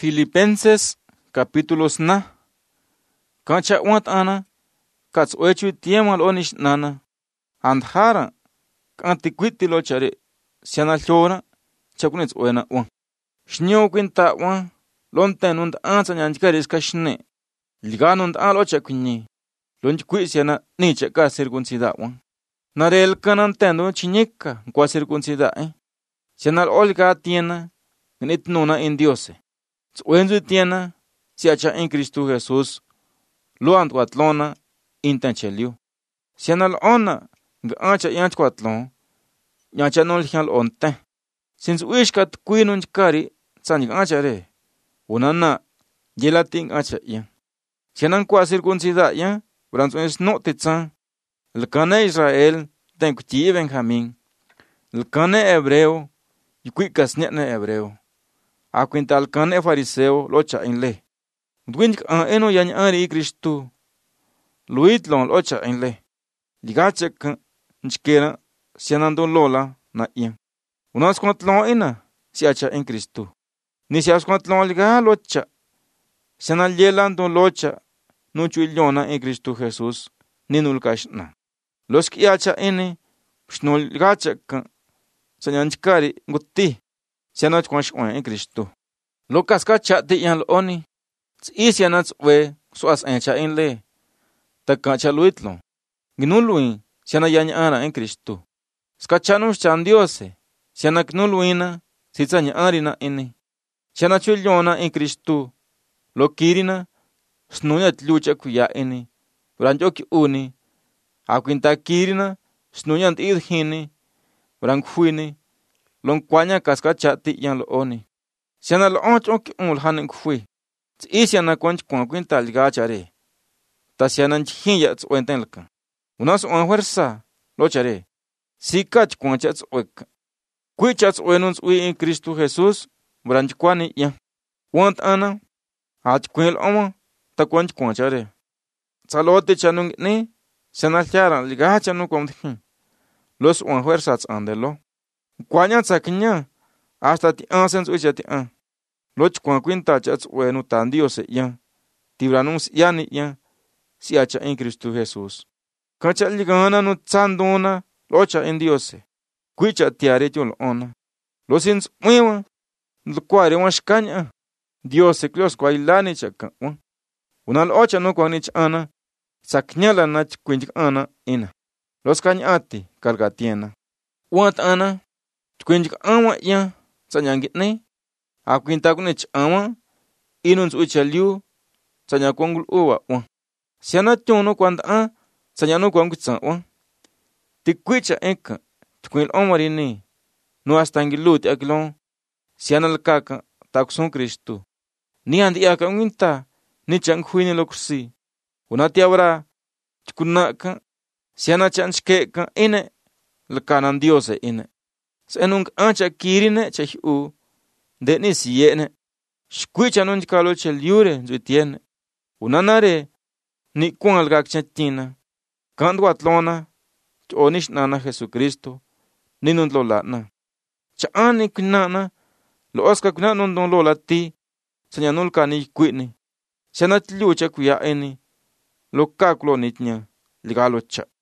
Filipenses capítulo na. Kancha uat ana. Kats oechu tiemal onish nana. Andhara. Kantikwiti lo chare. Siana llora. Chakunets oena uan. Shnyo kwinta uan. Lonten und ansa nyanjikaris kashne. Liganund alo chakunyi. Lonchikwi siana ni chaka circuncida uan. Narel kanan tendo chiñica. Kwa circuncida Siana olga tiena. Gnit nuna en Diose. Tsuenzu tiena. Siacha en Cristo Jesús. Luant watlona. Intencheliu. Siana l'ona. Nga ancha yanch watlon. Nyancha nol hial onte. Since wishkat kuinun kari. Sanjik ancha re. Unana. Yelating ancha yan. Sianan kwa circuncida yan. Branzo es no titsan. El cane Israel. Tenkuti Benjamín. El cane hebreo. Yuquikas netne hebreo. Akwinta el cane fariseo. Locha en le. Dwink an eno yan ari Cristo. Luitlon locha en le. Ligachek nchkera. Sianando lola na yan. Unas kontlon ina. Siacha en Cristo. Ni sias kontlon liga locha. Sianal yelando locha. Nuchu ilyona en Cristo Jesús. Ninulkashna. Los que yacha ene. Shnol ligachek. Sanyanchikari nguti. Sianach kwanshwan en Cristo. Lokas kacha ti yan looni. Isianats we suas encha en le. Takacha luitlo. Ginuluin. Siana yanyana en Cristo. Skachanus chan Diose. Siana knuluina. Sitsanya arina ene. Siana chulyona en Cristo. Lokirina. Snuyat lucha kuya ene. Branjoki uni. Akwinta kirina. Snuyant idhini. Brangfuini. Lonkwanya kaskachati yan looni. Siana loonch oki ulhanen kfui. Isiana kwanch kwinta ligachare. Tasianan chihinya tsuentenlka. Unas on fuerza. Lochare. Sikach kwancha tsuek. Kuichat uenuns ui en Cristo Jesús. Branchkwani ya. Want ana. Hach kwel oma. Ta kwanch kwanchare. Salote chanung ni. Siana tiaran ligachanu kwamthin. Los on fuerza tsandelo. Kwanya tsakinya. Hasta ti ansens uichati an. Loch kwinta chats uenu tan Diose ya. Tibranus yani ya. Siacha en Cristo Jesús. Kacha ligana no tsandona. Locha en Diose. Kuicha tiare chul ona. Losins muewa. Lukware washkanya. Diose klios kwa ilani chaka. Unal ocha no kwa nich ana. Saknyala nach kwinchik ana ina. Los kanyati kargatiena. Wat ana. Kwinchik ama ya. Sanyangitne. Akwinta kunich ama. Inuns uchaliu. Sanyakongul uwa. Siana chono kwanda sanyano kwangutsa Tikwicha eka. Tukwil omarini. No astangiluti akilon. Siana lkaka. Takson Cristo. Ni andi aka unginta. Ni changhuini lokursi. Unati abra. Tukunaka. Siana chanchkeka ine. Lkanan Diose ine. Senung ancha kirine chahiu. De ni siyene. Shkwicha nunjkalo cheliure zuitiene. Unanare. Ni kung algak chatina. Kandwatlona. Onish nana Jesucristo. Ninun na. Chaani kunana. Lo oska kunanon don lola ti. Sanyanul kani kwini. Sanat lucha kuya eni. Lo kaklo nitnya. Ligalo cha.